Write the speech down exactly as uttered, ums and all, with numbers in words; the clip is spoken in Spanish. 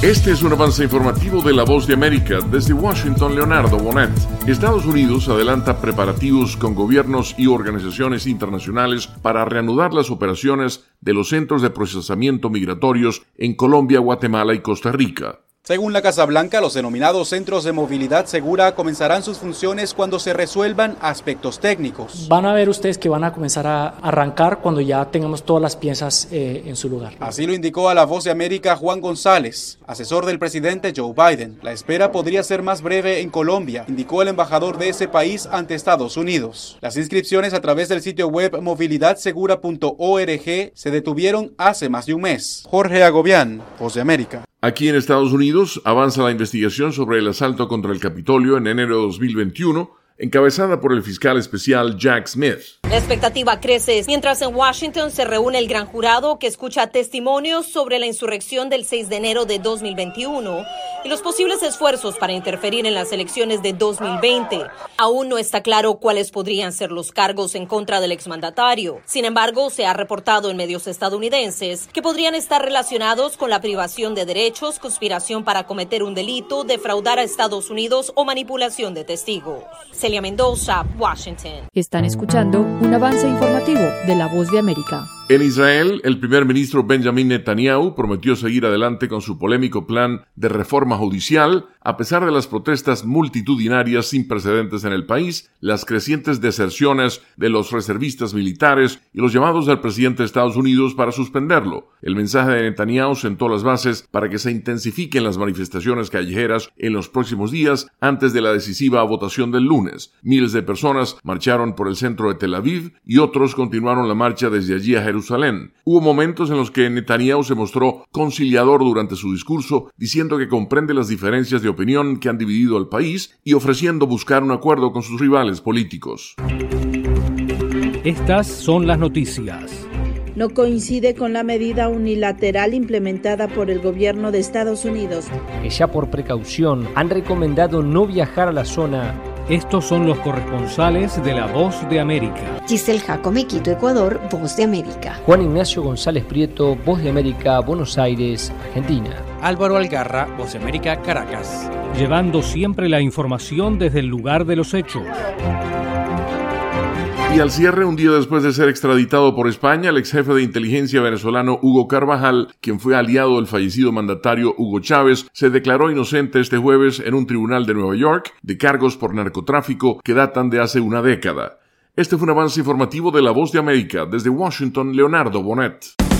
Este es un avance informativo de La Voz de América. Desde Washington, Leonardo Bonet. Estados Unidos adelanta preparativos con gobiernos y organizaciones internacionales para reanudar las operaciones de los centros de procesamiento migratorios en Colombia, Guatemala y Costa Rica. Según la Casa Blanca, los denominados centros de movilidad segura comenzarán sus funciones cuando se resuelvan aspectos técnicos. Van a ver ustedes que van a comenzar a arrancar cuando ya tengamos todas las piezas eh, en su lugar. Así lo indicó a La Voz de América Juan González, asesor del presidente Joe Biden. La espera podría ser más breve en Colombia, indicó el embajador de ese país ante Estados Unidos. Las inscripciones a través del sitio web movilidad segura punto org se detuvieron hace más de un mes. Jorge Agobián, Voz de América. Aquí en Estados Unidos avanza la investigación sobre el asalto contra el Capitolio en enero de dos mil veintiuno, encabezada por el fiscal especial Jack Smith. La expectativa crece mientras en Washington se reúne el gran jurado que escucha testimonios sobre la insurrección del seis de enero de dos mil veintiuno y los posibles esfuerzos para interferir en las elecciones de dos mil veinte. Aún no está claro cuáles podrían ser los cargos en contra del exmandatario. Sin embargo, se ha reportado en medios estadounidenses que podrían estar relacionados con la privación de derechos, conspiración para cometer un delito, defraudar a Estados Unidos o manipulación de testigos. Celia Mendoza, Washington. Están escuchando un avance informativo de La Voz de América. En Israel, el primer ministro Benjamin Netanyahu prometió seguir adelante con su polémico plan de reforma judicial, a pesar de las protestas multitudinarias sin precedentes en el país, las crecientes deserciones de los reservistas militares y los llamados del presidente de Estados Unidos para suspenderlo. El mensaje de Netanyahu sentó las bases para que se intensifiquen las manifestaciones callejeras en los próximos días antes de la decisiva votación del lunes. Miles de personas marcharon por el centro de Tel Aviv y otros continuaron la marcha desde allí a Jerusalén. Jerusalén. Hubo momentos en los que Netanyahu se mostró conciliador durante su discurso, diciendo que comprende las diferencias de opinión que han dividido al país y ofreciendo buscar un acuerdo con sus rivales políticos. Estas son las noticias. No coincide con la medida unilateral implementada por el gobierno de Estados Unidos, que ya por precaución han recomendado no viajar a la zona. Estos son los corresponsales de La Voz de América. Giselle Jacome, Quito, Ecuador, Voz de América. Juan Ignacio González Prieto, Voz de América, Buenos Aires, Argentina. Álvaro Algarra, Voz de América, Caracas. Llevando siempre la información desde el lugar de los hechos. Y al cierre, un día después de ser extraditado por España, el ex jefe de inteligencia venezolano Hugo Carvajal, quien fue aliado del fallecido mandatario Hugo Chávez, se declaró inocente este jueves en un tribunal de Nueva York de cargos por narcotráfico que datan de hace una década. Este fue un avance informativo de La Voz de América. Desde Washington, Leonardo Bonet.